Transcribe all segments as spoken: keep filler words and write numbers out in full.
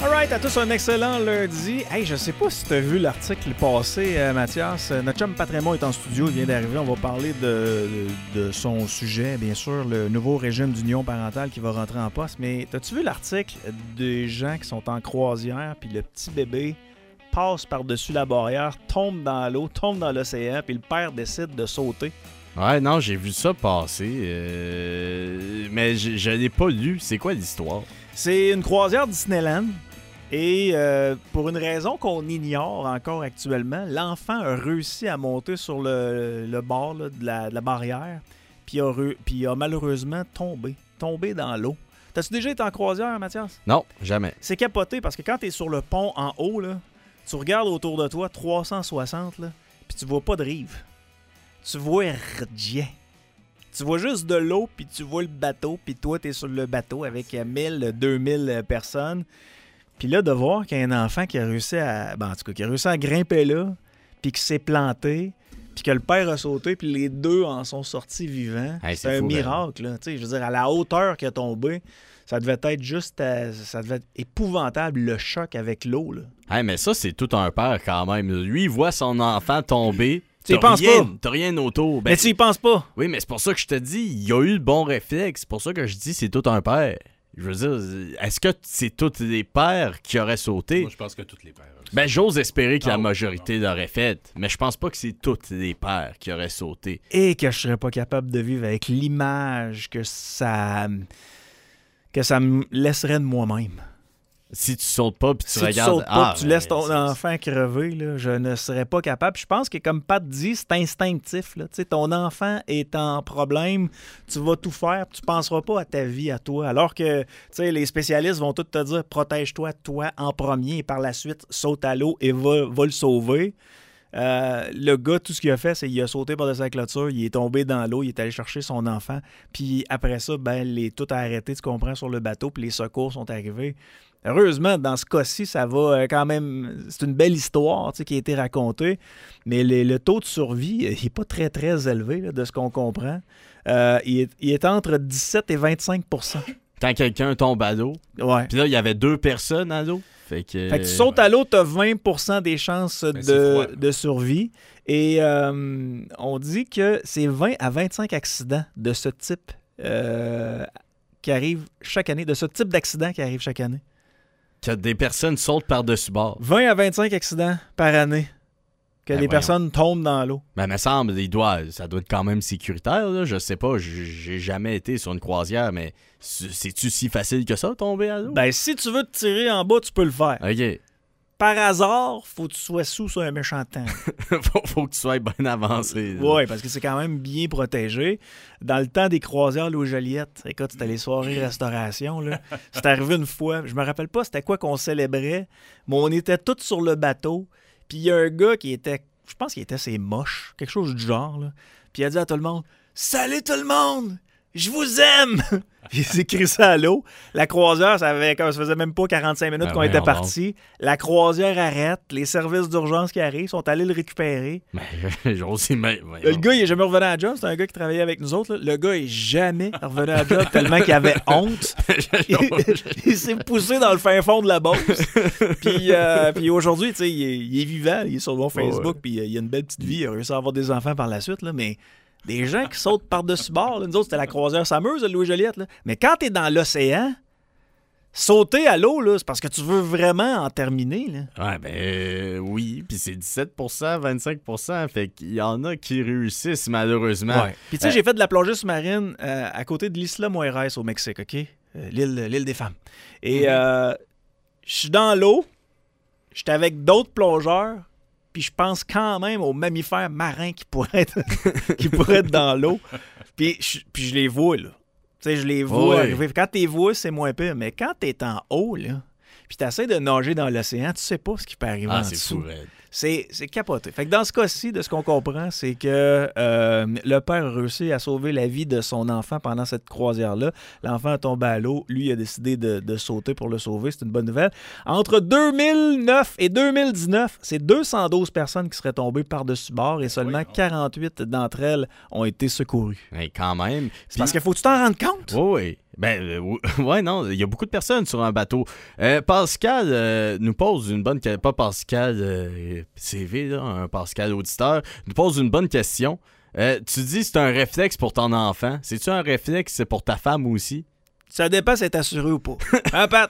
Alright, à tous un excellent lundi. Hey, je sais pas si tu as vu l'article passé, euh, Mathias. Notre chum Patremont est en studio, il vient d'arriver. On va parler de, de, de son sujet, bien sûr, le nouveau régime d'union parentale qui va rentrer en poste. Mais as-tu vu l'article des gens qui sont en croisière, puis le petit bébé passe par-dessus la barrière, tombe dans l'eau, tombe dans l'océan, puis le père décide de sauter? Ouais, non, j'ai vu ça passer, euh... mais je, je l'ai pas lu. C'est quoi l'histoire? C'est une croisière Disneyland. Et euh, pour une raison qu'on ignore encore actuellement, l'enfant a réussi à monter sur le, le bord là, de, la, de la barrière, puis a, re, puis a malheureusement tombé, tombé dans l'eau. T'as-tu déjà été en croisière, Mathias? Non, jamais. C'est capoté parce que quand t'es sur le pont en haut, là, tu regardes autour de toi trois cent soixante, là, puis tu vois pas de rive. Tu vois rien. Tu vois juste de l'eau, puis tu vois le bateau, puis toi, t'es sur le bateau avec mille, deux mille personnes. Puis là, de voir qu'il y a un enfant qui a réussi à... Ben, en tout cas, qui a réussi à grimper là, puis qui s'est planté, puis que le père a sauté, puis les deux en sont sortis vivants. Hey, c'est, c'est un fou, miracle, là. Tu sais, je veux dire, à la hauteur qu'il a tombé, ça devait être juste... À... ça devait être épouvantable, le choc avec l'eau, là. Hey, mais ça, c'est tout un père, quand même. Lui, il voit son enfant tomber. Tu y penses rien, pas? T'as rien autour. Ben, mais tu y penses pas? Oui, mais c'est pour ça que je te dis, il a eu le bon réflexe. C'est pour ça que je dis c'est tout un père. Je veux dire, est-ce que c'est tous les pères qui auraient sauté? Moi, je pense que tous les pères. Aussi. Ben, j'ose espérer que non, la majorité non. l'auraient fait, mais je pense pas que c'est tous les pères qui auraient sauté. Et que je serais pas capable de vivre avec l'image que ça... que ça me laisserait de moi-même. Si tu sautes pas puis tu si regardes... Si tu sautes pas ah, tu laisses ton enfant crever, là, je ne serais pas capable. Je pense que, comme Pat dit, c'est instinctif. Là. Ton enfant est en problème, tu vas tout faire, tu ne penseras pas à ta vie, à toi. Alors que les spécialistes vont tous te dire, protège-toi, toi, en premier, et par la suite, saute à l'eau et va, va le sauver. Euh, le gars, tout ce qu'il a fait, c'est qu'il a sauté par-dessus la clôture, il est tombé dans l'eau, il est allé chercher son enfant, puis après ça, ben, les, tout a arrêté, tu comprends, sur le bateau, puis les secours sont arrivés. Heureusement, dans ce cas-ci, ça va quand même... C'est une belle histoire qui a été racontée, mais le, le taux de survie n'est pas très, très élevé, là, de ce qu'on comprend. Euh, il, est, il est entre dix-sept et vingt-cinq pour cent. Quand quelqu'un tombe à l'eau, ouais. Puis là, il y avait deux personnes à l'eau. Fait que, fait que tu sautes à l'eau, tu as vingt pour cent des chances ben, de, de survie. Et euh, on dit que c'est vingt à vingt-cinq accidents de ce type euh, qui arrivent chaque année, de ce type d'accident qui arrive chaque année. Que des personnes sautent par-dessus bord. vingt à vingt-cinq accidents par année. Que ben des voyons. personnes tombent dans l'eau. Ben, me semble, il doit, ça doit être quand même sécuritaire, là. Je sais pas, j'ai jamais été sur une croisière, mais c'est-tu si facile que ça, tomber à l'eau? Ben, si tu veux te tirer en bas, tu peux le faire. OK. Par hasard, faut que tu sois sous sur un méchant temps. faut, faut que tu sois bien avancé. Oui, parce que c'est quand même bien protégé. Dans le temps des croisières Louis Joliette, écoute, c'était les soirées restauration, là. C'est arrivé une fois, je me rappelle pas c'était quoi qu'on célébrait, mais on était tous sur le bateau, puis il y a un gars qui était, je pense qu'il était c'est moche, quelque chose du genre, là. Puis il a dit à tout le monde, « Salut tout le monde! Je vous aime! » Il s'est crissé à l'eau. La croisière, ça, avait, ça faisait même pas quarante-cinq minutes ben qu'on était partis. La croisière arrête. Les services d'urgence qui arrivent sont allés le récupérer. Mais j'ai aussi... Mais, le gars, il est jamais revenu à la job. C'est un gars qui travaillait avec nous autres. Là. Le gars est jamais revenu à la job tellement qu'il avait honte. il, il s'est poussé dans le fin fond de la Beauce. Puis, euh, puis aujourd'hui, il est, il est vivant. Il est sur mon Facebook. Oh ouais. Puis euh, il a une belle petite vie. Il a réussi à avoir des enfants par la suite. Là, mais... Des gens qui sautent par-dessus bord. Là. Nous autres, c'était la croisière Sameuse de Louis Joliette. Là. Mais quand t'es dans l'océan, sauter à l'eau, là, c'est parce que tu veux vraiment en terminer. Là. Ouais, ben euh, oui. Puis c'est dix-sept pour cent, vingt-cinq pour cent. Fait qu'il y en a qui réussissent, malheureusement. Ouais. Puis tu sais, euh, j'ai fait de la plongée sous-marine euh, à côté de l'Isla Mujeres au Mexique, OK? Euh, l'île, l'île des femmes. Et euh, je suis dans l'eau. J'étais avec d'autres plongeurs. Puis je pense quand même aux mammifères marins qui pourraient être, qui pourraient être dans l'eau. Puis je, puis je les vois, là. Tu sais, je les vois oh, arriver. Quand tu les vois, c'est moins pire. Mais quand tu es en haut, là, puis tu essaies de nager dans l'océan, tu sais pas ce qui peut arriver ah, en c'est dessous. Fou, Red. C'est, c'est capoté. Fait que dans ce cas-ci, de ce qu'on comprend, c'est que euh, le père a réussi à sauver la vie de son enfant pendant cette croisière-là. L'enfant a tombé à l'eau. Lui, il a décidé de, de sauter pour le sauver. C'est une bonne nouvelle. Entre deux mille neuf et deux mille dix-neuf, c'est deux cent douze personnes qui seraient tombées par-dessus bord et seulement oui, quarante-huit d'entre elles ont été secourues. Mais quand même. C'est Puis... parce qu'il faut que tu t'en rendes compte. Oui, oui. Ben, euh, ouais, non, il y a beaucoup de personnes sur un bateau. Euh, Pascal euh, nous pose une bonne question. Pas Pascal euh, C V, là, un Pascal auditeur. Nous pose une bonne question. Euh, tu dis que c'est un réflexe pour ton enfant. C'est-tu un réflexe pour ta femme aussi? Ça dépend si elle est assurée ou pas. Hein, Pat?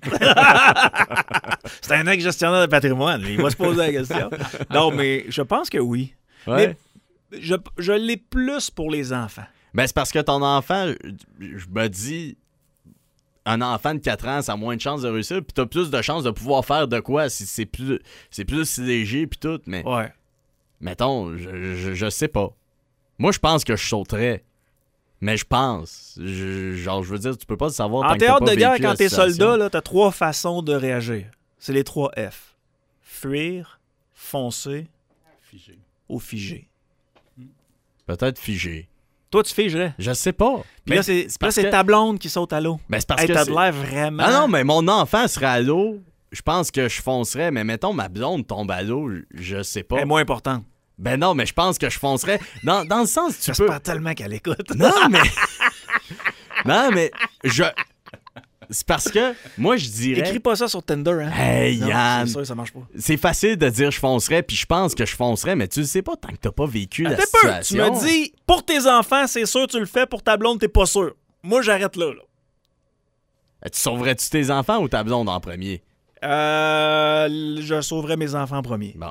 C'est un ex-gestionnaire de patrimoine. Il va se poser la question. Non, mais je pense que oui. Ouais. Mais je, je l'ai plus pour les enfants. Ben, c'est parce que ton enfant, je me dis, un enfant de quatre ans, ça a moins de chances de réussir, puis t'as plus de chances de pouvoir faire de quoi si c'est plus, c'est plus léger, puis tout, mais... Ouais. Mettons, je, je, je sais pas. Moi, je pense que je sauterais. Mais je pense. Je, genre, je veux dire, tu peux pas le savoir en tant théâtre que t'as de pas guerre, vécu quand la t'es situation. soldat, là, t'as trois façons de réagir. C'est les trois F. Fuir, foncer Figé. ou figer. Peut-être figé. Toi, tu figerais. Je sais pas. Puis Mais là, c'est, c'est là, parce c'est que- ta blonde qui saute à l'eau. Ben, c'est parce Hey, que t'as c'est- de l'air vraiment... Ah non, mais mon enfant serait à l'eau. Je pense que je foncerais, mais mettons, ma blonde tombe à l'eau, je- je sais pas. Elle est moins importante. Ben non, mais je pense que je foncerais. Dans, dans le sens, tu peux... J'espère tellement qu'elle écoute. Non, mais... non, mais je... C'est parce que, moi, je dirais... Écris pas ça sur Tinder, hein? Hey, Non, Yann! c'est sûr, ça marche pas. C'est facile de dire je foncerais, puis je pense que je foncerais, mais tu le sais pas tant que t'as pas vécu la Attends un peu. Tu situation. me dis, pour tes enfants, c'est sûr tu le fais, pour ta blonde, t'es pas sûr. Moi, j'arrête là, là. Tu sauverais-tu tes enfants ou ta blonde en premier? Euh, je sauverais mes enfants en premier. Bon.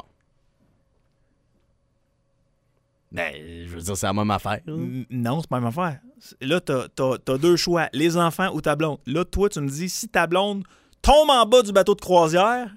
Ben, je veux dire, c'est la même affaire. là. N- Non, c'est pas la même affaire. Là, t'as, t'as- t'as deux choix, les enfants ou ta blonde. Là, toi, tu me dis, si ta blonde tombe en bas du bateau de croisière...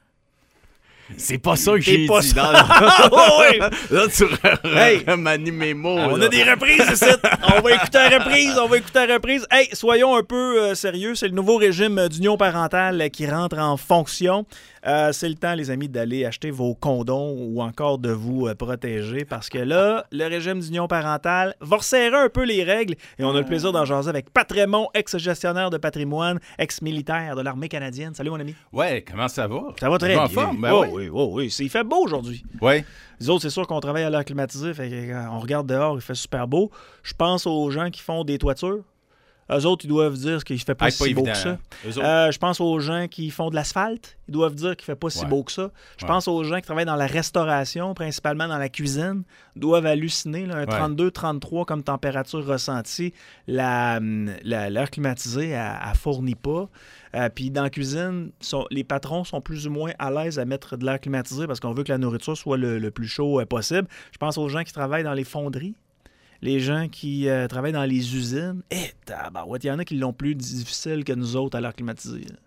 C'est pas ça que T'es j'ai pas dit. ça. Non, non. Oh, oui. Là, tu re- Hey. remanies mes mots. On là. a des reprises ici. On va écouter la reprise. On va écouter la reprise. Hey, soyons un peu euh, sérieux. C'est le nouveau régime d'union parentale euh, qui rentre en fonction. Euh, c'est le temps, les amis, d'aller acheter vos condoms ou encore de vous euh, protéger parce que là, le régime d'union parentale va resserrer un peu les règles et on a le plaisir d'en jaser avec Pat Raymond, ex-gestionnaire de patrimoine, ex-militaire de l'armée canadienne. Salut, mon ami. Ouais, comment ça va? Ça va très En bien. forme? Ben oh, oui. oui, oh, oui. C'est- Il fait beau aujourd'hui. Ouais. Les autres, c'est sûr qu'on travaille à l'air climatisé, fait que, euh, on regarde dehors, il fait super beau. Je pense aux gens qui font des toitures. Eux autres, ils doivent dire qu'il fait pas Ah, si pas beau évident, que ça. hein. Eux autres- Euh, je pense aux gens qui font de l'asphalte. Ils doivent dire qu'il fait pas si Ouais. beau que ça. Je Ouais. pense aux gens qui travaillent dans la restauration, principalement dans la cuisine, doivent halluciner. Là, un Ouais. trente-deux trente-trois comme température ressentie. La, hum, la- l'air climatisé, elle ne fournit pas. Euh, Puis dans la cuisine, sont- les patrons sont plus ou moins à l'aise à mettre de l'air climatisé parce qu'on veut que la nourriture soit le, le plus chaud euh, possible. Je pense aux gens qui travaillent dans les fonderies. Les gens qui euh, travaillent dans les usines, eh, tabarouette, il y en a qui l'ont plus difficile que nous autres à l'air climatisé. là.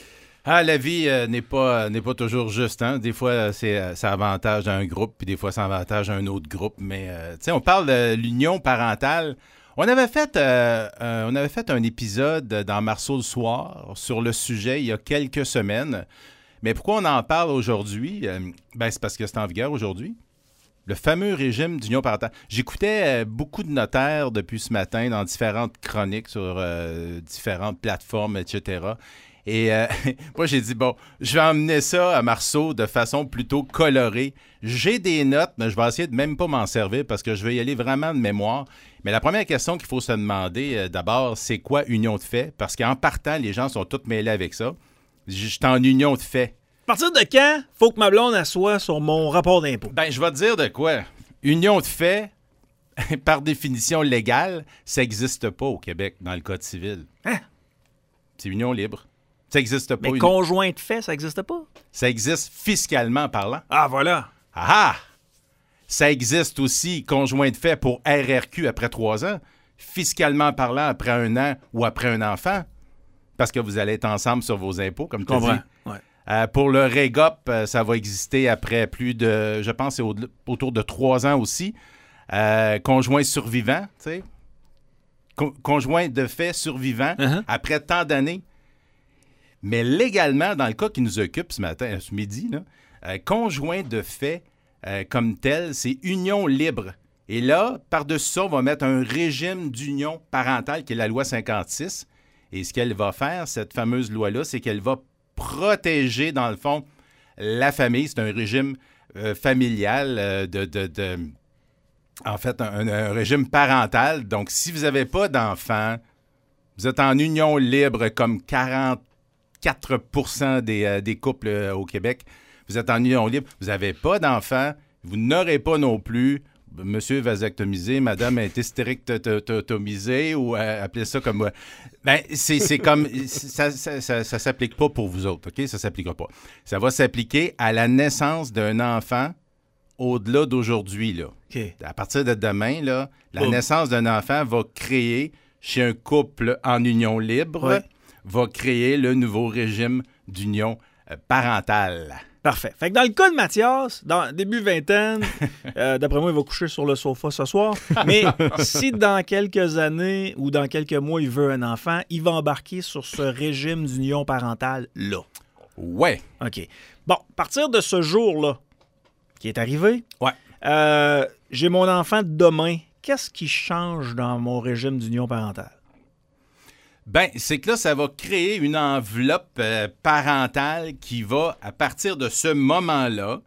Ah, la vie euh, n'est pas, n'est pas toujours juste. Hein? Des fois, euh, c'est, euh, ça avantage un groupe, puis des fois, ça avantage un autre groupe. Mais, euh, tu sais, on parle de l'union parentale. On avait fait, euh, euh, on avait fait un épisode dans Marceau le soir sur le sujet il y a quelques semaines. Mais pourquoi on en parle aujourd'hui? Euh, ben, c'est parce que c'est en vigueur aujourd'hui. Le fameux régime d'union parentale. J'écoutais euh, beaucoup de notaires depuis ce matin dans différentes chroniques sur euh, différentes plateformes, et cetera. Et euh, moi, j'ai dit, bon, je vais emmener ça à Marceau de façon plutôt colorée. J'ai des notes, mais je vais essayer de même pas m'en servir parce que je vais y aller vraiment de mémoire. Mais la première question qu'il faut se demander, euh, d'abord, c'est quoi union de fait? Parce qu'en partant, les gens sont tous mêlés avec ça. Je suis en union de fait. À partir de quand faut que ma blonde assoie sur mon rapport d'impôt? Ben, je vais te dire de quoi. Union de fait, par définition légale, ça n'existe pas au Québec dans le Code civil. Hein? C'est union libre. Ça n'existe pas. Mais Une- conjoint de fait, ça n'existe pas? Ça existe fiscalement parlant. Ah, voilà. Ah ah! Ça existe aussi conjoint de fait pour R R Q après trois ans, fiscalement parlant après un an ou après un enfant, parce que vous allez être ensemble sur vos impôts, comme tu as dit. Comprends. Ouais. Euh, pour le Régop, euh, ça va exister après plus de, je pense, c'est au- autour de trois ans aussi. Euh, conjoint survivant, tu sais. Con- conjoint de fait survivant, Uh-huh. après tant d'années. Mais légalement, dans le cas qui nous occupe ce matin, ce midi, là, euh, conjoint de fait euh, comme tel, c'est union libre. Et là, par-dessus ça, on va mettre un régime d'union parentale qui est la loi cinquante-six. Et ce qu'elle va faire, cette fameuse loi-là, c'est qu'elle va protéger, dans le fond, la famille. C'est un régime euh, familial, euh, de, de, de- en fait, un, un régime parental. Donc, si vous n'avez pas d'enfants, Vous êtes en union libre comme quarante-quatre pour cent des, euh, des couples euh, au Québec. Vous êtes en union libre. Vous n'avez pas d'enfants. Vous n'aurez pas non plus. Monsieur vasectomisé, madame est hystérectomisée ou euh, appelez ça comme... Euh, ben, c'est, c'est comme... Ça ça, ça, ça s'applique pas pour vous autres, OK? Ça s'appliquera pas. Ça va s'appliquer à la naissance d'un enfant au-delà d'aujourd'hui, là. OK. À partir de demain, là, la Oh. naissance d'un enfant va créer, chez un couple en union libre, Ouais. va créer le nouveau régime d'union euh, parentale. Parfait. Fait que dans le cas de Mathias, dans début vingtaine, euh, d'après moi, il va coucher sur le sofa ce soir. Mais si dans quelques années ou dans quelques mois, il veut un enfant, il va embarquer sur ce régime d'union parentale là. Ouais. OK. Bon, à partir de ce jour-là, qui est arrivé, Ouais. euh, j'ai mon enfant demain. Qu'est-ce qui change dans mon régime d'union parentale? Ben, c'est que là, ça va créer une enveloppe euh, parentale qui va, à partir de ce moment-là,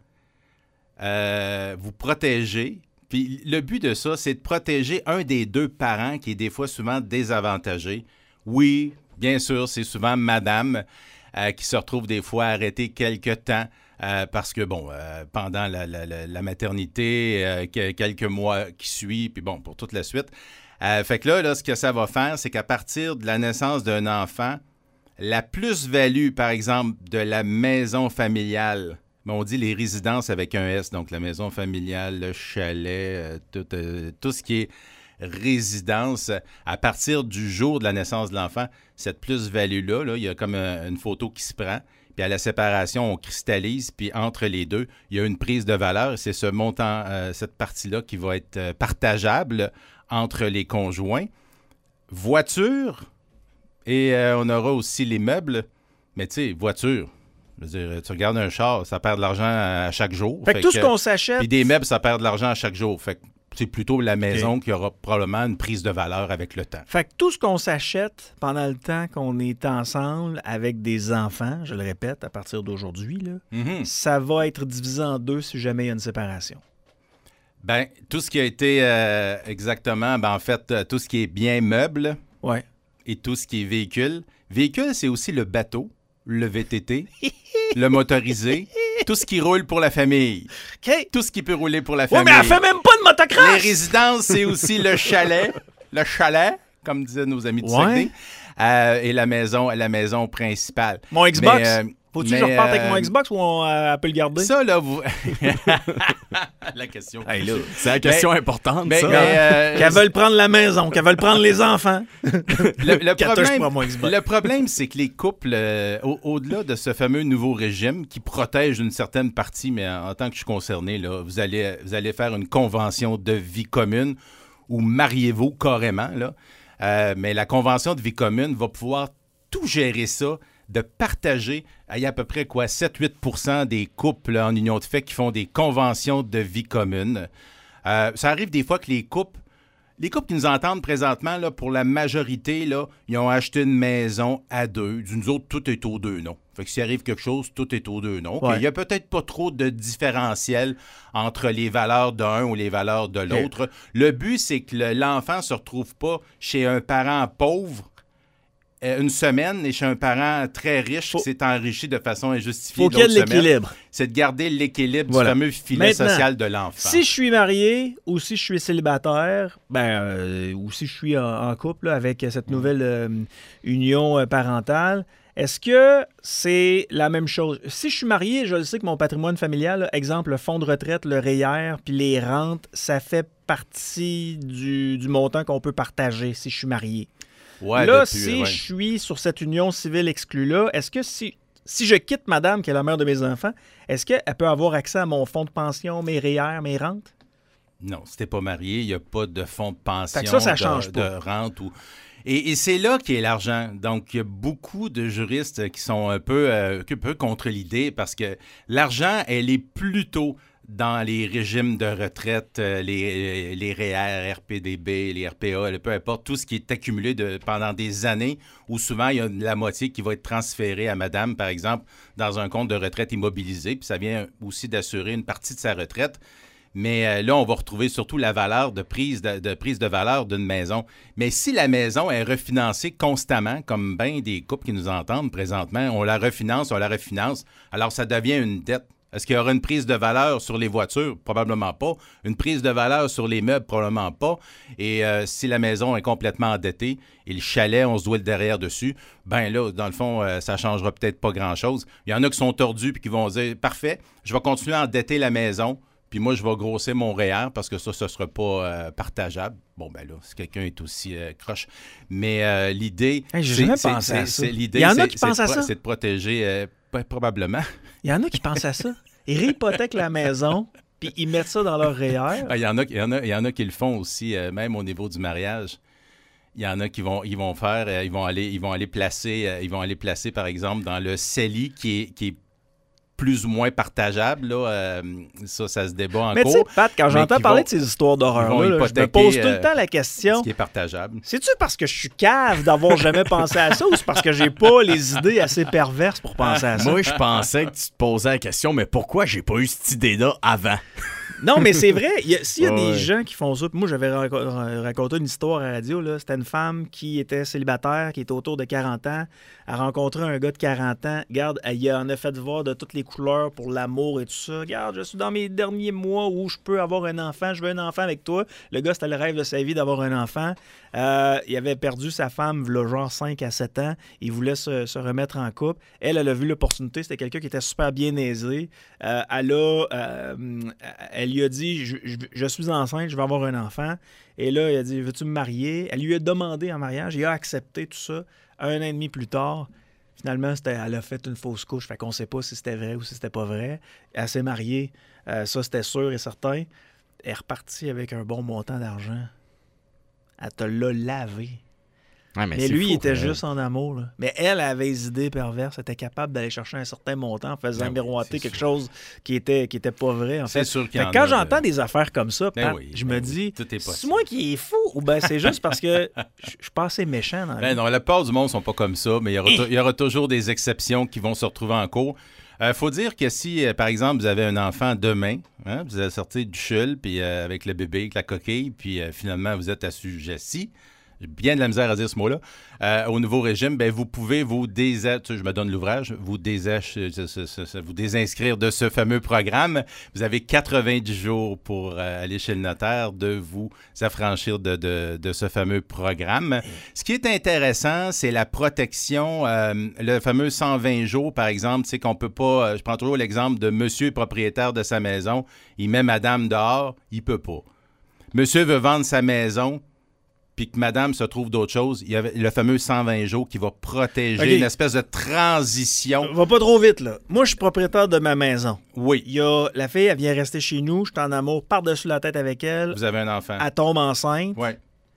euh, vous protéger. Puis le but de ça, c'est de protéger un des deux parents qui est des fois souvent désavantagé. Oui, bien sûr, c'est souvent madame euh, qui se retrouve des fois arrêtée quelque temps euh, parce que, bon, euh, pendant la, la, la, la maternité, euh, que- quelques mois qui suivent, puis bon, pour toute la suite. Euh, fait que là, là, ce que ça va faire, c'est qu'à partir de la naissance d'un enfant, la plus-value, par exemple, de la maison familiale, mais on dit les résidences avec un S, donc la maison familiale, le chalet, euh, tout, euh, tout ce qui est résidence, à partir du jour de la naissance de l'enfant, cette plus-value-là, là, il y a comme euh, une photo qui se prend, puis à la séparation, on cristallise, puis entre les deux, il y a une prise de valeur, et c'est ce montant, euh, cette partie-là qui va être euh, partageable entre les conjoints. Voiture, et euh, on aura aussi les meubles, mais tu sais, voiture, je veux dire, tu regardes un char, ça perd de l'argent à, à chaque jour. Fait que tout ce qu'on s'achète... Puis des meubles, ça perd de l'argent à chaque jour. Fait que c'est plutôt la maison qui aura probablement une prise de valeur avec le temps. Fait que tout ce qu'on s'achète pendant le temps qu'on est ensemble avec des enfants, je le répète, à partir d'aujourd'hui, là, Mhm. ça va être divisé en deux si jamais il y a une séparation. Ben, tout ce qui a été euh, exactement, ben en fait, euh, tout ce qui est bien meuble Ouais. et tout ce qui est véhicule. Véhicule, c'est aussi le bateau, le V T T, le motorisé, tout ce qui roule pour la famille. OK. Tout ce qui peut rouler pour la Ouais, famille. mais elle fait même pas de Les motocross! résidences, c'est aussi le chalet, le chalet, comme disaient nos amis du Ouais. Saguenay, euh, et la maison, la maison principale. Mon Xbox? Mais, euh, Faut-tu que mais, je reparte avec euh, mon Xbox ou on euh, elle peut le garder? Ça, là, vous... la question. Hey, là, c'est la question importante, Mais, ça. mais, euh, Qu'elles veulent prendre la maison, qu'elles veulent prendre les enfants. le, le Qu'elle touche problème, pas à mon Xbox. le problème, c'est que les couples, euh, au- au-delà de ce fameux nouveau régime qui protège une certaine partie, mais en, en tant que je suis concerné, là, vous allez, vous allez faire une convention de vie commune ou mariez-vous carrément, là. Euh, mais la convention de vie commune va pouvoir tout gérer ça, de partager. Il y a à peu près quoi, sept à huit pour cent des couples en union de fait qui font des conventions de vie commune. Euh, ça arrive des fois que les couples, les couples qui nous entendent présentement, là, pour la majorité, là, ils ont acheté une maison à deux. Nous autres, tout est aux deux noms. Fait que s'il arrive quelque chose, tout est aux deux noms. OK, Ouais. il n'y a peut-être pas trop de différentiel entre les valeurs d'un ou les valeurs de l'autre. Le but, c'est que le- l'enfant ne se retrouve pas chez un parent pauvre euh, une semaine et chez un parent très riche Faut- qui s'est enrichi de façon injustifiée Faut qu'il y ait de l'autre semaine. l'équilibre. C'est de garder l'équilibre Voilà. du fameux filet Maintenant, social de l'enfant. Si je suis marié ou si je suis célibataire, ben, euh, ou si je suis en, en couple là, avec cette nouvelle euh, union euh, parentale, est-ce que c'est la même chose? Si je suis marié, je le sais que mon patrimoine familial, là, exemple, le fonds de retraite, le R E E R, puis les rentes, ça fait partie du, du montant qu'on peut partager si je suis marié. Ouais, là, depuis, si ouais. je suis sur cette union civile exclue-là, est-ce que si, si je quitte madame, qui est la mère de mes enfants, est-ce qu'elle peut avoir accès à mon fonds de pension, mes R E E R, mes rentes? Non, si t'es pas marié, il n'y a pas de fonds de pension, Fait que ça, ça de- change de, pas. rente. Ou... Et, et c'est là qu'est l'argent. Donc, il y a beaucoup de juristes qui sont un peu, euh, un peu contre l'idée parce que l'argent, elle est plutôt dans les régimes de retraite, euh, les, les R E E R, R P D B, les R P A, peu importe, tout ce qui est accumulé de, pendant des années où souvent il y a la moitié qui va être transférée à madame, par exemple, dans un compte de retraite immobilisé, puis ça vient aussi d'assurer une partie de sa retraite. Mais euh, là, on va retrouver surtout la valeur de prise de, de prise de valeur d'une maison. Mais si la maison est refinancée constamment, comme bien des couples qui nous entendent présentement, on la refinance, on la refinance, alors ça devient une dette. Est-ce qu'il y aura une prise de valeur sur les voitures? Probablement pas. Une prise de valeur sur les meubles? Probablement pas. Et euh, si la maison est complètement endettée et le chalet, on se doit le derrière dessus, ben là, dans le fond, euh, ça ne changera peut-être pas grand-chose. Il y en a qui sont tordus et qui vont dire « Parfait, je vais continuer à endetter la maison, puis moi, je vais grossir mon R E E R parce que ça, ce ne sera pas euh, partageable. » Bon, ben là, si quelqu'un est aussi euh, croche. Mais euh, l'idée... Hey, j'ai c'est, jamais c'est, pensé c'est, à ça. c'est, l'idée, Il y en a c'est, qui c'est pensent à pro- ça. C'est de protéger... Euh, ben, probablement. Il y en a qui pensent à ça. Ils réhypothèquent la maison, puis ils mettent ça dans leur R E E R. Ah, il y en a, il y en a, il y en a qui le font aussi, euh, même au niveau du mariage. Il y en a qui vont, ils vont faire, euh, ils vont aller, ils vont aller placer, euh, ils vont aller placer, par exemple, dans le C E L I qui est, qui est plus ou moins partageable. Là, euh, ça, ça se débat en Mais tu cours. sais, Pat, quand mais j'entends qui parler vont- de ces histoires ils vont d'horreur-là, là, je me hypothéquer, pose tout euh, le temps la Ce question, qui est partageable. c'est-tu parce que je suis cave d'avoir jamais pensé à ça ou c'est parce que j'ai pas les idées assez perverses pour penser à ça? Moi, je pensais que tu te posais la question, mais pourquoi j'ai pas eu cette idée-là avant? Non, mais c'est vrai. il y a- S'il y a Ouais. des gens qui font ça, puis moi, j'avais raco- ra- raconté une histoire à la radio. Là. C'était une femme qui était célibataire, qui était autour de quarante ans. Elle a rencontré un gars de quarante ans. Regarde, elle y en a fait voir de toutes les couleurs pour l'amour et tout ça. Regarde, je suis dans mes derniers mois où je peux avoir un enfant. Je veux un enfant avec toi. Le gars, c'était le rêve de sa vie d'avoir un enfant. Euh, il avait perdu sa femme, v'là genre cinq à sept ans. Il voulait se, se remettre en couple. Elle, elle a vu l'opportunité. C'était quelqu'un qui était super bien aisé. Euh, elle a... euh, elle lui a dit, je, je- je suis enceinte, je vais avoir un enfant. Et là, il a dit, veux-tu me marier? Elle lui a demandé en mariage, il a accepté tout ça. Un an et demi plus tard, finalement, c'était, elle a fait une fausse couche. Fait qu'on ne sait pas si c'était vrai ou si c'était pas vrai. Elle s'est mariée, euh, ça c'était sûr et certain. Elle est repartie avec un bon montant d'argent. Elle te l'a lavé. Ouais, Mais, c'est lui, fou, il était euh, juste en amour. Là. Mais elle avait des idées perverses. Elle était capable d'aller chercher un certain montant en faisant Ben oui, miroiter c'est quelque sûr. chose qui était, qui était pas vrai. En C'est fait. sûr qu'il y Fait en que quand a de- j'entends des affaires comme ça, Ben Pat, oui, je ben me oui, dis, tout est c'est possible. moi qui est fou ou ben c'est juste parce que je je suis pas assez méchant dans la Ben vie? non, la plupart du monde ne sont pas comme ça, mais il y aura, tou- il y aura toujours des exceptions qui vont se retrouver en cours. Il faut dire que si, euh, par exemple, vous avez un enfant demain, hein, vous allez sortir du chul, puis euh, avec le bébé, avec la coquille, puis euh, finalement, vous êtes assujetti. J'ai bien de la misère à dire ce mot-là. Euh, au nouveau régime, ben, vous pouvez vous désinscrire, je me donne l'ouvrage, vous, désach- ce- ce- ce- ce- vous désinscrire de ce fameux programme. Vous avez quatre-vingt-dix jours pour euh, aller chez le notaire de vous affranchir de, de, de ce fameux programme. Ce qui est intéressant, c'est la protection. Euh, le fameux cent vingt jours, par exemple, c'est qu'on peut pas... euh, Je prends toujours l'exemple de monsieur propriétaire de sa maison. Il met madame dehors, il peut pas. Monsieur veut vendre sa maison, puis que madame se trouve d'autres choses, il y a le fameux cent vingt jours qui va protéger OK. une espèce de transition. Va pas trop vite, là. Moi, je suis propriétaire de ma maison. Oui, Il y a la fille, elle vient rester chez nous, je suis en amour par-dessus la tête avec elle, vous avez un enfant. elle tombe enceinte. Oui.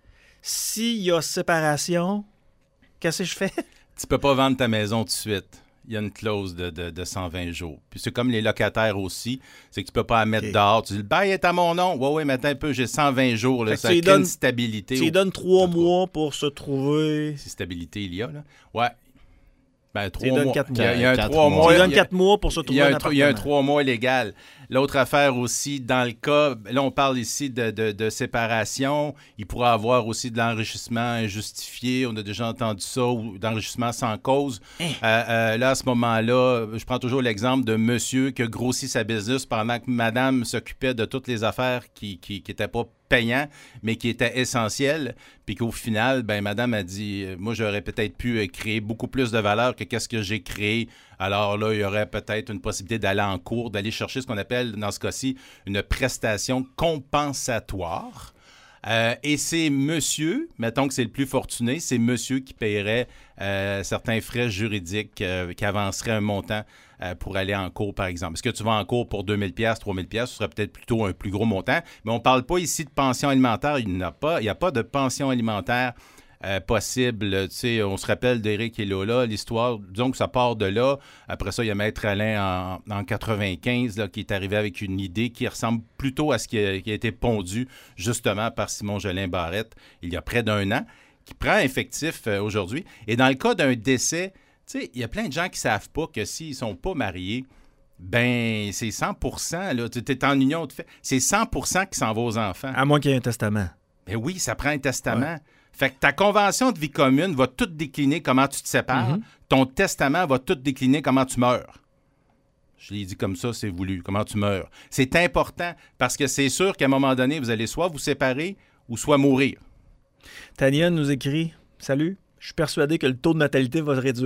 S'il y a séparation, qu'est-ce que je fais? Tu peux pas vendre ta maison tout de suite. Il y a une clause de, de, de cent vingt jours. Puis c'est comme les locataires aussi, c'est que tu peux pas la mettre OK. dehors. Tu dis, le bail est à mon nom. Oui, oui, mais attends un peu, j'ai cent vingt jours. Là, Fait que ça tu crée lui donnes- une stabilité. Tu lui au- donnes trois en tout cas. mois pour se trouver. Si stabilité il y a, là. Ouais. Ben, Tu lui trois donnes mois. quatre Il y a, il y a un mois. trois Quatre mois. Tu lui il y a- donnes quatre mois pour se Il trouver y, a un un, tro- il y a un appartement. trois mois légal. L'autre affaire aussi, dans le cas, là, on parle ici de, de- de séparation. Il pourra avoir aussi de l'enrichissement injustifié. On a déjà entendu ça, ou d'enrichissement sans cause. Hein? Euh, euh, là, à ce moment-là, je prends toujours l'exemple de monsieur qui a grossi sa business pendant que madame s'occupait de toutes les affaires qui n'étaient pas payants, mais qui étaient essentielles. Puis qu'au final, ben, madame a dit, euh, moi, j'aurais peut-être pu euh, créer beaucoup plus de valeur que qu'est-ce que j'ai créé. Alors là, il y aurait peut-être une possibilité d'aller en cours, d'aller chercher ce qu'on appelle, dans ce cas-ci, une prestation compensatoire. Euh, et c'est monsieur, mettons que c'est le plus fortuné, c'est monsieur qui paierait euh, certains frais juridiques, euh, qui avancerait un montant euh, pour aller en cours, par exemple. Est-ce que tu vas en cours pour deux mille dollars, trois mille dollars, ce serait peut-être plutôt un plus gros montant, mais on ne parle pas ici de pension alimentaire. Il n'y a pas, il n'y a pas de pension alimentaire euh, possible. Tu sais, on se rappelle d'Éric et Lola, l'histoire, disons que ça part de là. Après ça, il y a Maître Alain en, en quatre-vingt-quinze là, qui est arrivé avec une idée qui ressemble plutôt à ce qui a, qui a été pondu justement par Simon Jolin Barrette il y a près d'un an, qui prend effectif euh, aujourd'hui. Et dans le cas d'un décès, tu sais, il y a plein de gens qui ne savent pas que s'ils ne sont pas mariés, Ben, c'est cent pour cent, là. Tu es en union de fait. C'est cent pour cent qui s'en va aux enfants. À moins qu'il y ait un testament. Ben oui, ça prend un testament. Ouais. Fait que ta convention de vie commune va tout décliner comment tu te sépares. Mm-hmm. Ton testament va tout décliner comment tu meurs. Je l'ai dit comme ça, c'est voulu. Comment tu meurs. C'est important parce que c'est sûr qu'à un moment donné, vous allez soit vous séparer ou soit mourir. Tania nous écrit « Salut, je suis persuadé que le taux de natalité va se réduire. »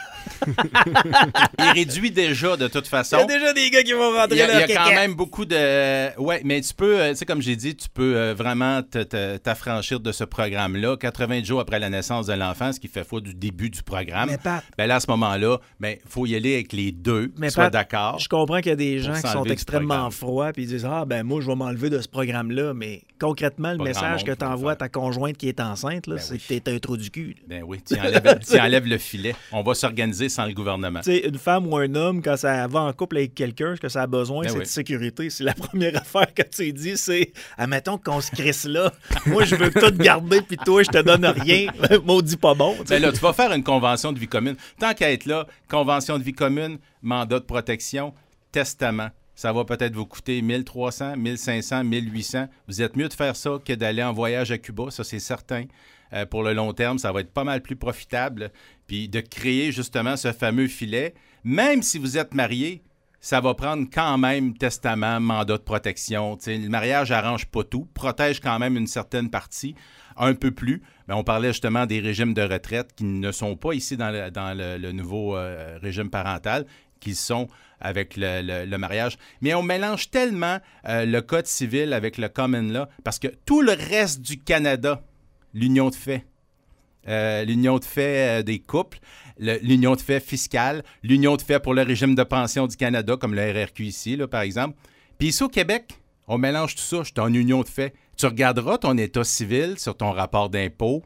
Il réduit déjà de toute façon. Il y a déjà des gars qui vont rentrer Il y a, là. il y a quand même beaucoup de... Ouais, mais tu peux, tu sais, comme j'ai dit, tu peux euh, vraiment te, te, t'affranchir de ce programme-là. quatre-vingts jours après la naissance de l'enfant, ce qui fait foi du début du programme. Mais Pat, ben là, à ce moment-là, ben faut y aller avec les deux, mais sois Pat, d'accord. je comprends qu'il y a des gens qui sont s'enlever du extrêmement programme. froids puis ils disent « Ah, ben moi, je vais m'enlever de ce programme-là. » Mais concrètement, le Pas grand message monde que qui tu va le envoies à faire. ta conjointe qui est enceinte, là, Ben c'est oui. que t'es un trou du cul. Ben oui, tu enlèves, tu enlèves le filet. On va s'organiser sans le gouvernement. Tu sais, une femme ou un homme, quand ça va en couple avec quelqu'un, ce que ça a besoin, Ben c'est oui. de sécurité. C'est la première affaire que tu dis, c'est « Admettons qu'on se crisse là. Moi, je veux tout garder, puis toi, je te donne rien. Maudit pas bon. » tu sais. Ben là, tu vas faire une convention de vie commune. Tant qu'à être là, convention de vie commune, mandat de protection, testament. Ça va peut-être vous coûter mille trois cents, mille cinq cents, mille huit cents. Vous êtes mieux de faire ça que d'aller en voyage à Cuba, ça c'est certain. Euh, pour le long terme, ça va être pas mal plus profitable. Puis de créer justement ce fameux filet. Même si vous êtes marié, ça va prendre quand même testament, mandat de protection. T'sais, le mariage n'arrange pas tout, protège quand même une certaine partie, un peu plus. Mais on parlait justement des régimes de retraite qui ne sont pas ici dans le, dans le, le nouveau euh, régime parental, qui sont avec le, le, le mariage. Mais on mélange tellement euh, le code civil avec le common law, parce que tout le reste du Canada, l'union de fait, euh, l'union de fait euh, des couples, le, l'union de fait fiscale, l'union de fait pour le régime de pension du Canada, comme le R R Q ici, là, par exemple. Puis ici au Québec, on mélange tout ça. Je suis en union de fait. Tu regarderas ton état civil sur ton rapport d'impôt.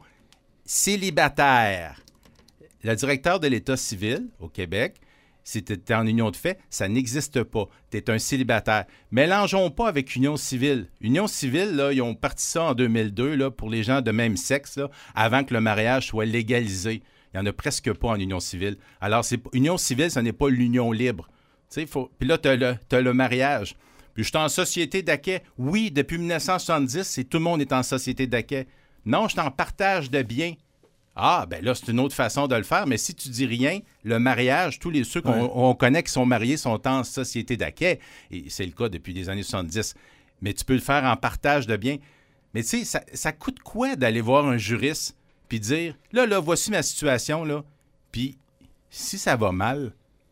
Célibataire. Le directeur de l'état civil au Québec, si tu es en union de fait, ça n'existe pas. Tu es un célibataire. Mélangeons pas avec union civile. Union civile, là, ils ont parti ça en deux mille deux là, pour les gens de même sexe, là, avant que le mariage soit légalisé. Il n'y en a presque pas en union civile. Alors, c'est, union civile, ce n'est pas l'union libre. Tu sais, faut, puis là, tu as le, t'as le mariage. Puis je suis en société d'acquet. Oui, depuis dix-neuf cent soixante-dix, c'est, tout le monde est en société d'acquet. Non, je suis en partage de biens. Ah, ben là, c'est une autre façon de le faire, mais si tu dis rien, le mariage, tous les ceux qu'on Ouais. on connaît qui sont mariés sont en société d'acquet, et c'est le cas depuis les années soixante-dix, mais tu peux le faire en partage de biens. Mais tu sais, ça, ça coûte quoi d'aller voir un juriste puis dire, là, là, voici ma situation, là, puis si ça va mal,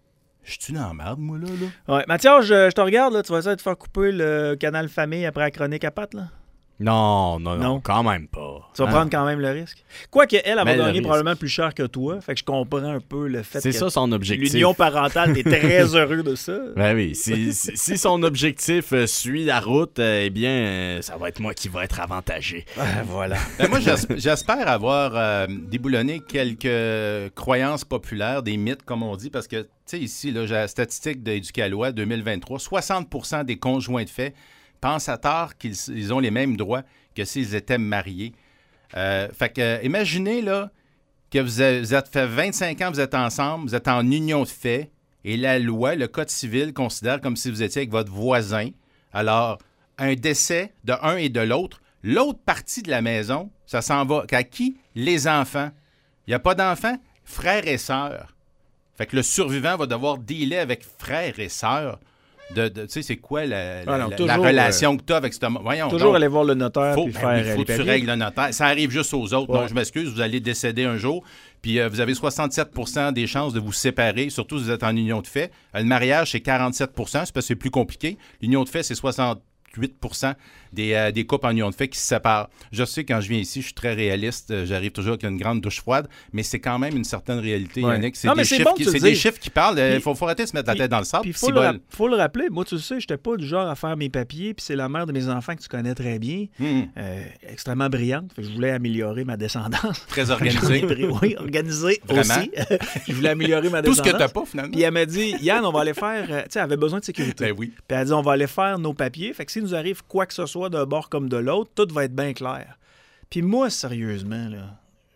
je suis dans la merde, moi, là, là? Ouais. Mathias, je, je te regarde, là, tu vas essayer de faire couper le canal famille après la chronique à Pat, là? Non, non, non, Non. quand même pas. Tu vas Hein? prendre quand même le risque. Quoique, elle, elle va Mais le gagner risque. probablement plus cher que toi. Fait que je comprends un peu le fait C'est que ça son objectif. l'union parentale, t'es très heureux de ça. Ben oui, si, si, si son objectif euh, suit la route, euh, eh bien, euh, ça va être moi qui va être avantagé. Ah, voilà. Ben moi, j'es- j'espère avoir euh, déboulonné quelques croyances populaires, des mythes, comme on dit, parce que, tu sais, ici, là, j'ai la statistique d'Éducalois deux mille vingt-trois, soixante pour cent des conjoints de fait pensent à tort qu'ils ils ont les mêmes droits que s'ils étaient mariés. Euh, fait que, euh, imaginez, là, que vous avez, vous êtes fait vingt-cinq ans, vous êtes ensemble, vous êtes en union de fait, et la loi, le Code civil, considère comme si vous étiez avec votre voisin. Alors, un décès de un et de l'autre, l'autre partie de la maison, ça s'en va à qui? Les enfants. Il n'y a pas d'enfants? Frères et sœurs. Fait que le survivant va devoir dealer avec frères et sœurs. De, de- tu sais, c'est quoi la, la- Ah non, la- toujours, la relation que tu as avec ce... Voyons, Toujours donc, aller voir le notaire faut, puis ben faire oui, euh, faut les que tu papiers. règles le notaire. Ça arrive juste aux autres. Ouais. Non, je m'excuse, vous allez décéder un jour, puis euh, vous avez soixante-sept pour cent des chances de vous séparer, surtout si vous êtes en union de fait. Euh, le mariage, c'est quarante-sept pour cent, c'est parce que c'est plus compliqué. L'union de fait, c'est soixante-huit pour cent des, euh, des couples en union de fait qui se séparent. Je sais, quand je viens ici, je suis très réaliste, euh, j'arrive toujours avec une grande douche froide, mais c'est quand même une certaine réalité, Ouais. Yannick. C'est, Non, mais des, c'est chiffres bon que qui, tu le c'est des dises. chiffres qui parlent. Il Puis- faut, faut arrêter de se mettre la Puis- tête dans le sable. Puis faut c'est le, bol. rap- faut le rappeler, moi tu le sais, j'étais pas du genre à faire mes papiers, puis c'est la mère de mes enfants que tu connais très bien, Hum, euh, extrêmement brillante, fait que je voulais améliorer ma descendance. très J'en ai organisé. pris- oui, organisée Vraiment? aussi. Je voulais améliorer ma Tout ce descendance. que tu n'as pas, finalement. Puis elle m'a dit, Yann, on va aller faire, euh, tu sais, elle avait besoin de sécurité. Ben oui. Puis elle a dit, on va aller faire nos papiers. Fait que s'il nous arrive quoi que ce soit d'un bord comme de l'autre, tout va être bien clair. Puis moi, sérieusement, là,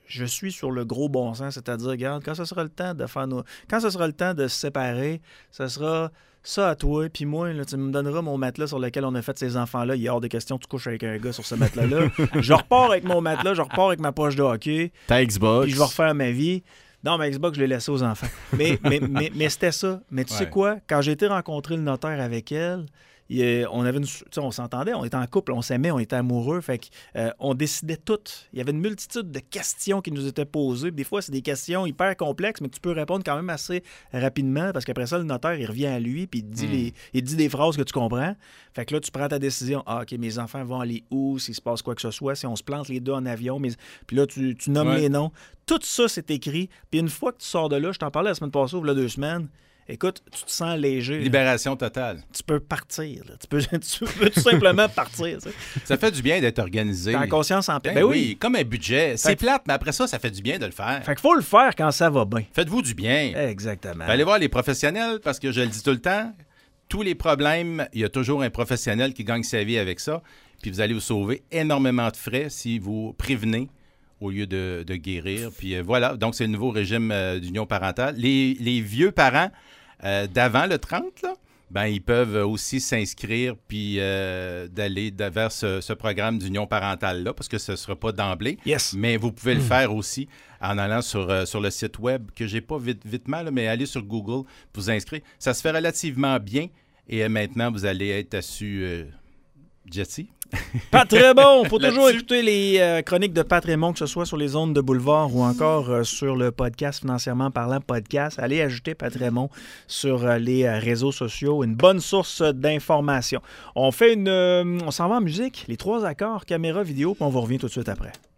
je suis sur le gros bon sens, c'est-à-dire, regarde, quand ce sera le temps de faire nos... Quand ce sera le temps de se séparer, ce sera ça à toi, puis moi, là, tu me donneras mon matelas sur lequel on a fait ces enfants-là. Il y a hors de question, tu couches avec un gars sur ce matelas-là. Je repars avec mon matelas, je repars avec ma poche de hockey. Ta Xbox. Puis je vais refaire ma vie. Non, ma Xbox, je l'ai laissée aux enfants. Mais, mais, mais, mais c'était ça. Mais tu Ouais. sais quoi? Quand j'ai été rencontrer le notaire avec elle, il, on avait une, tu sais, on s'entendait, on était en couple, on s'aimait, on était amoureux. Fait que, euh, on décidait tout. Il y avait une multitude de questions qui nous étaient posées. Des fois, c'est des questions hyper complexes, mais que tu peux répondre quand même assez rapidement parce qu'après ça, le notaire, il revient à lui puis il te dit, Mm. les, il te dit des phrases que tu comprends. Fait que là, tu prends ta décision. Ah, OK, mes enfants vont aller où? S'il se passe quoi que ce soit, si on se plante les deux en avion. Mais... Puis là, tu, tu nommes Ouais. les noms. Tout ça, c'est écrit. Puis une fois que tu sors de là, je t'en parlais la semaine passée, ou il y a deux semaines, écoute, tu te sens léger. là. Libération totale. Tu peux partir. Là. Tu, peux, tu peux tout simplement partir. tu sais. Ça fait du bien d'être organisé. T'as la conscience en paix. Ben Ben oui, oui. comme un budget. C'est Fait- plate, mais après ça, ça fait du bien de le faire. Fait qu'il faut le faire quand ça va bien. Faites-vous du bien. Exactement. Allez voir les professionnels, parce que je le dis tout le temps, tous les problèmes, il y a toujours un professionnel qui gagne sa vie avec ça, puis vous allez vous sauver énormément de frais si vous prévenez au lieu de, de guérir. Puis euh, voilà, donc c'est le nouveau régime euh, d'union parentale. Les, les vieux parents euh, d'avant le trente, là, ben, ils peuvent aussi s'inscrire puis euh, d'aller de- vers ce, ce programme d'union parentale-là, parce que ce ne sera pas d'emblée. Yes. Mais vous pouvez le faire aussi en allant sur, euh, sur le site web, que j'ai pas vite, vite mal, mais allez sur Google, vous inscrire. Ça se fait relativement bien et euh, maintenant, vous allez être assu euh, Jesse. Pas très bon. Faut Là-dessus. toujours écouter les euh, chroniques de Pat Raymond, que ce soit sur les ondes de Boulevard ou encore euh, sur le podcast Financièrement parlant podcast. Allez ajouter Pat Raymond sur euh, les euh, réseaux sociaux. Une bonne source d'informations. On fait une... euh, on s'en va en musique. Les trois accords, caméra, vidéo, puis on vous revient tout de suite après.